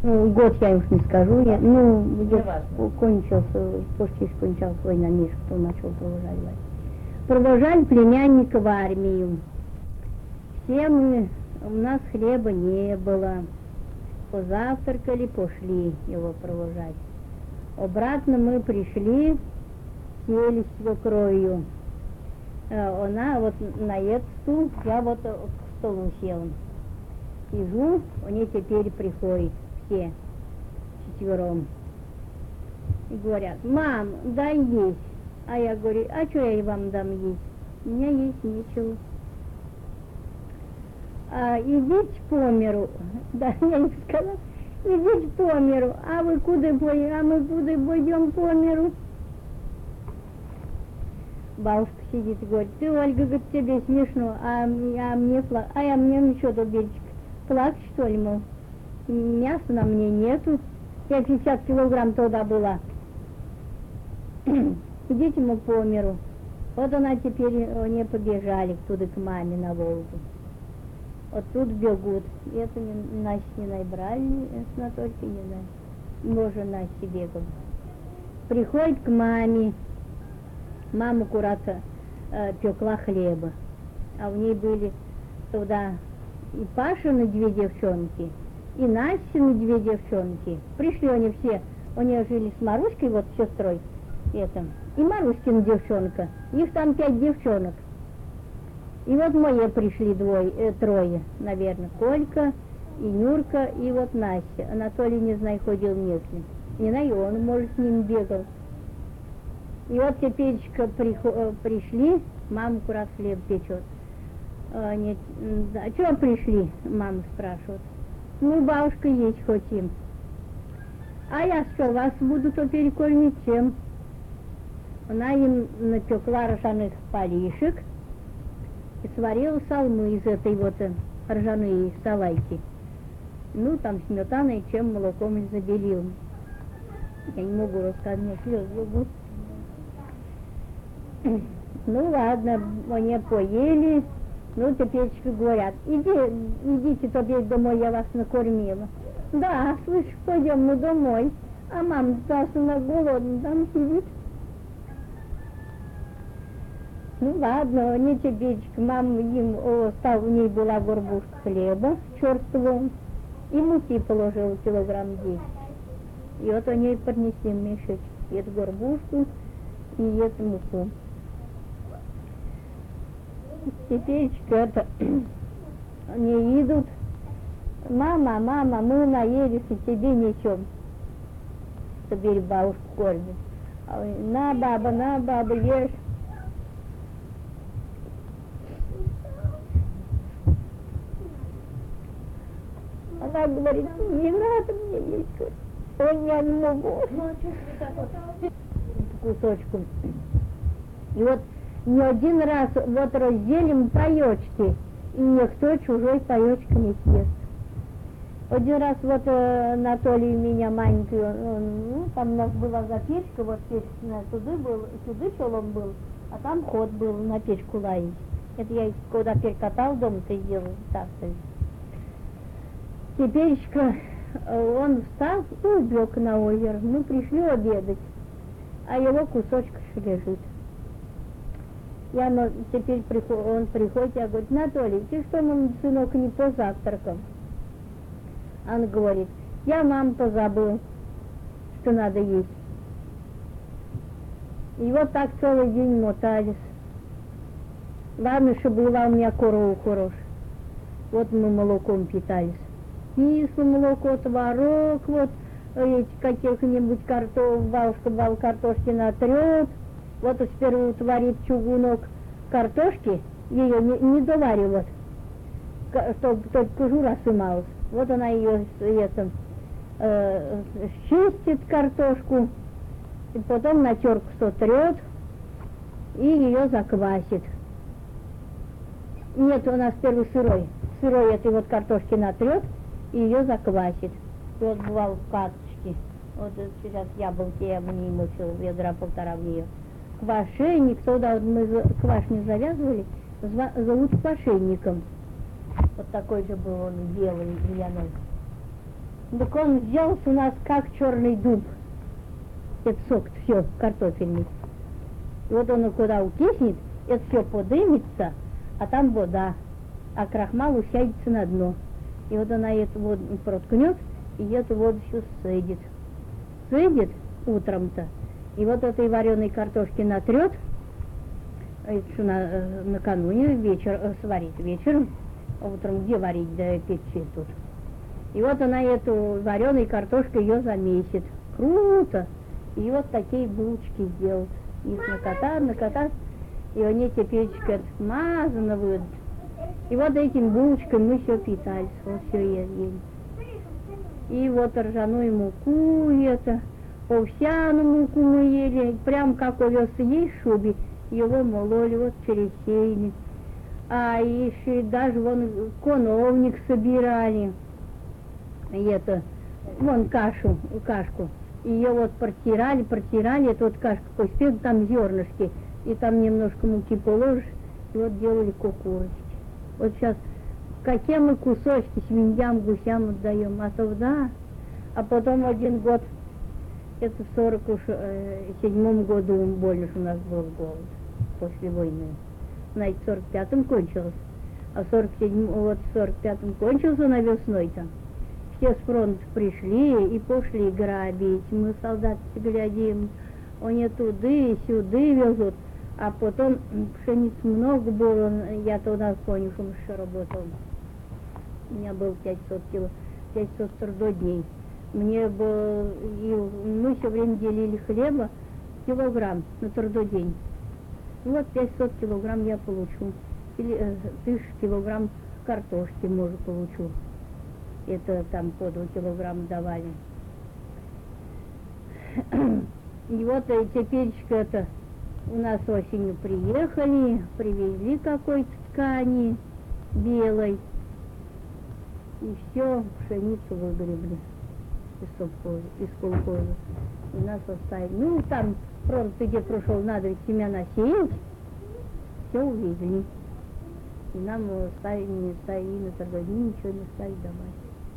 Ну, год я уж не скажу, ну, где Неважно. кончился, почти кончалась война, Миша, кто начал провожать войну. Провожали племянника в армию. Все мы, у нас хлеба не было. Позавтракали, пошли его провожать. Обратно мы пришли, сели с свекровью. Она вот на этот стул, я вот к столу села. Сижу, они теперь приходят все четвером. И говорят: мам, дай есть. А я говорю: а что я вам дам есть? У меня есть нечего. Идите по миру. Да, я им сказала: идите по миру. А вы куда пойдем? А мы куда пойдем по миру? Бабушка сидит и говорит: ты, Ольга, говорит, тебе смешно, а мне ничего, Дубельчик, плачь, что ли, мол? Мяса на мне нету. Я 50 килограмм тогда была. Идите, мол, по миру. Вот она теперь, они побежали туда к маме на Волгу. Вот тут бегут. Это Настя не набрали, с Анатолькой не знаю. Может, Настя бегала. Приходит к маме. Мама аккуратно пекла хлеба. А в ней были туда и Пашины 2 девчонки, и Настины 2 девчонки. Пришли они все, они жили с Маруськой, вот сестрой, и Маруськина девчонка. Их там 5 девчонок. И вот мои пришли 3, наверное, Колька и Нюрка, и вот Настя. Анатолий, не знаю, ходил нет ли. Не знаю, он, может, с ним бегал. И вот теперь пришли, мама аккурат хлеб печет. А что пришли, мама спрашивает. Ну, бабушка, есть хотим. А я что, вас буду теперь кормить чем? Она им напекла ржаных полишек и сварила салмы из этой вот ржаной салайки. Ну, там сметаной, чем молоком и забелил. Я не могу рассказать, мне слезы бегут. Ну ладно, они поели. Ну, теперь говорят: идите теперь домой, я вас накормила. Да, слышь, пойдем мы домой. А мама на голодная там сидит. Ну ладно, они теперь, мама им, у ней была горбушка хлеба черствого, и муки положила килограмм 10. И вот они принесли мешочек, эту горбушку и эту муку. Теперь они идут: мама, мы наелись, и тебе несем. Теперь бабушку кормит. На, баба, ешь. Она говорит: не надо мне есть. Ой, я не могу. Кусочком. И вот не один раз вот разделим паёчки, и никто чужой паёчек не съест. Один раз вот Анатолий меня маленький, там у нас была запечка, вот печка, сюда челом был, а там ход был на печку лаять. Это я когда перекатал дома-то сделал так-то. Теперь он встал и убег на озеро. Мы пришли обедать, а его кусочек лежит. Теперь он приходит, я говорю: Анатолий, ты что, мой сынок, не позавтракал? Он говорит: я, мама, позабыл, что надо есть. И вот так целый день мотались. Ладно, что была у меня корова хорошая. Вот мы молоком питались. Кислое молоко, творог, вот эти каких-нибудь бабушка картошки натрет. Вот сперва творит чугунок картошки, ее не доваривает, чтобы только кожура сымалась. Вот она ее чистит картошку, и потом на терку сотрет и ее заквасит. Нет, у нас первый сырой этой вот картошки натрет и ее заквасит. И вот бывало в карточке, вот сейчас яблоки я бы не мучила, ведра 1,5 в нее. Квашейник, туда вот мы квашню завязывали, зовут квашейником. Вот такой же был он, белый, зеленый. Так он сделался у нас как черный дуб. Это сок, все, картофельный. И вот он куда укиснет, это все подымется, а там вода, а крахмал усядется на дно. И вот она эту воду проткнет, и эту воду все сцедит. Сцедит утром-то, и вот этой вареной картошки натрет, это что накануне вечер сварит вечером, а утром где варить, да печи тут. И вот она эту вареной картошкой ее замесит. Круто! И вот такие булочки сделают. Их накатать, и они теперь смазаны будут. И вот этим булочками мы все питались, вот все ели. И вот ржаную муку, овсяную муку мы ели, прям как овес есть в шубе, его мололи, вот пересеяли. А еще даже вон коновник собирали, и вон кашку. Ее вот протирали, это вот кашка поспела, там зернышки, и там немножко муки положишь, и вот делали кукурочки. Вот сейчас какие мы кусочки свиньям, гусям отдаем, а то да. А потом один год, это в 47-м году больше у нас был голод после войны. Знаете, в 45-м кончилось, а в 45-м кончился на весной-то. Все с фронта пришли и пошли грабить. Мы солдаты глядим, они туды и сюды везут. А потом пшеницы много было, я-то у нас конюхом еще работал. У меня было 500 трудодней. Мне было, и мы все время делили хлеба килограмм на трудодень. И вот 500 килограмм я получу. Или 1000 килограмм картошки, может, получу. Это там по 2 килограмма давали. И вот теперь это у нас осенью приехали, привезли какой-то ткани белой. И все, пшеницу выгребли из колхоза. И нас оставили. Ну, там фронт, где прошел, надо ведь семена сеять. Все увезли. И нам не стали на торговли, ничего не стали давать.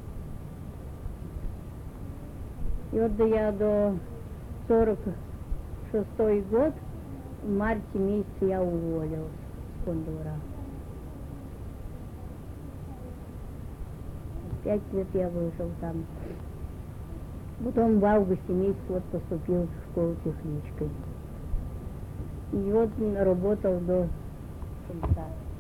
И вот я до 46-й год, в марте месяце я уволилась с кондура. 5 лет я выжил там. Потом в августе месяце вот поступил в школу техничкой. И вот работал до конца.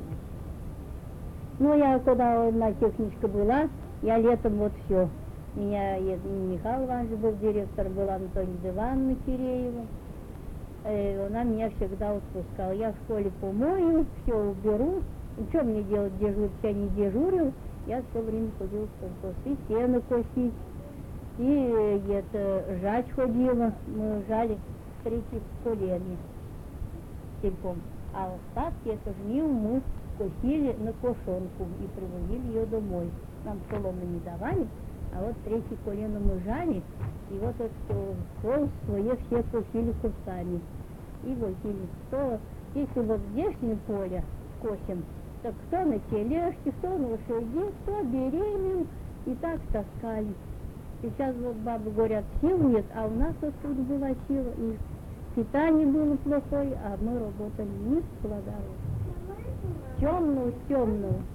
Ну, я когда на техничке была, я летом вот все. У меня Михаил Иванович был директор, была Антония Ивановна Киреева. Она меня всегда отпускала. Я в школе помою, все уберу. Что мне делать, дежурить? Я не дежурил. Я все время ходила в колхоз. И сено косить, и жать ходила. Мы жали 3 коленя тельком. А остатки это жнил мы косили на кошонку и привозили ее домой. Нам солому не давали, а вот 3 колено мы жали, и вот это кол свое все косили кустами. И возили. Кто, если вот здешнее поле косим, так кто на тележке, кто на лошади, кто беременен, и так таскали. Сейчас вот бабы говорят, сил нет, а у нас вот тут была сила, и питание было плохое, а мы работали не складали. Темную.